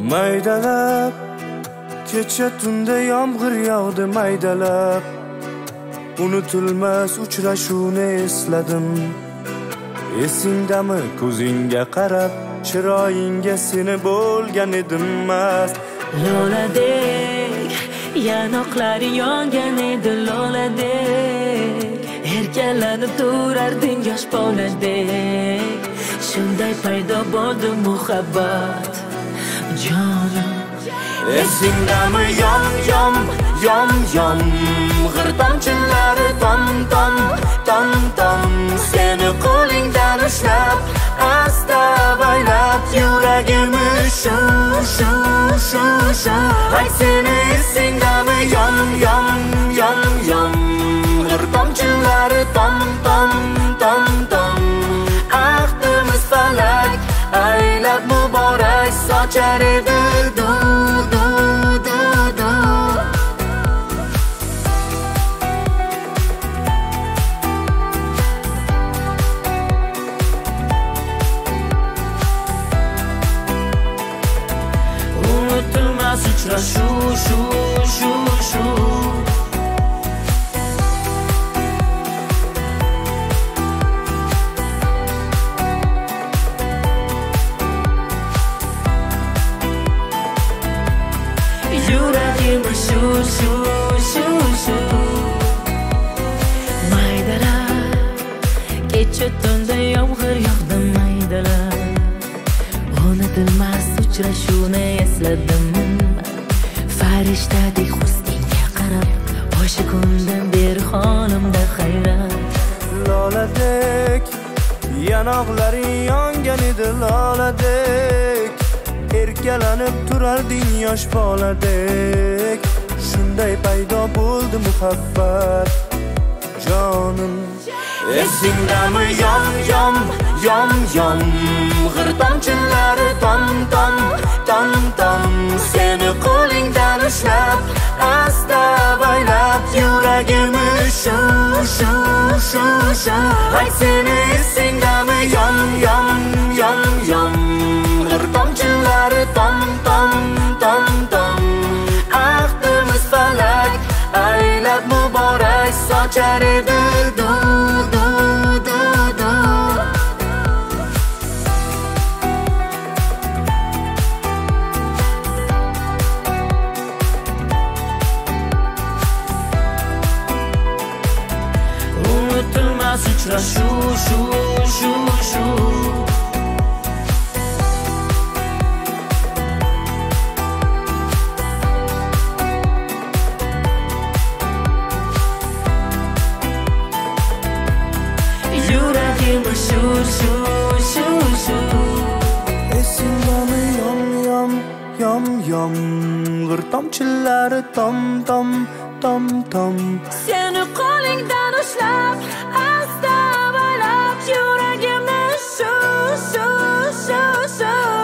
Maydalab kecha tunda yomg'ir yog'di maydalab unutilmas uchrashuvni esladim esingdami ko'zingga qarab chiroyingga seni bo'lgan edim mast loladek yanoqlari yongan edi loladek erkalanib turarding yosh boladek shunday paydo bo'ldi muhabbat jonim esingdami yom yom yom yom g'ir tomchilari tom tom tom tom seni qo'lingdan ushlab asta avaylab yuragimni shu shu shu shu ay seni esingdami yom yom yom yom g'ir tomchilari tom tom tom tom ahdimiz falak aylab muborak sochar edi du du du du unutilmas uchrashuv shu shu shu shu shu shu shu maydalar kecha tunda yomg'ir yog'di maydalar unutilmas uchrashuvni esladim farishtadek husningga qarab o'sha kundan beri holimda hayrat loladek yanoqlaring yongan edi loladek erkalanib turarding yosh boladek shunday paydo bo'ldi muhabbat jonim esingdami yom yom yom yom g'ir tomchilari tom tom tom tom seni qo'lingdan ushlab asta avaylab yuragimni shu shu shu shu ay seni esingdami yom yom yom yom g'ir tomchilari tom tom tom tom ahdimiz falak aylab muborak sochar edi du du du du unutilmas uchrashuv shu shu shu shu shu shu shu esingdami yom yom yom yom g'ir tomchilari tom tom tom tom seni qo'lingdan ushlab asta avaylab yuragimni shu shu shu shu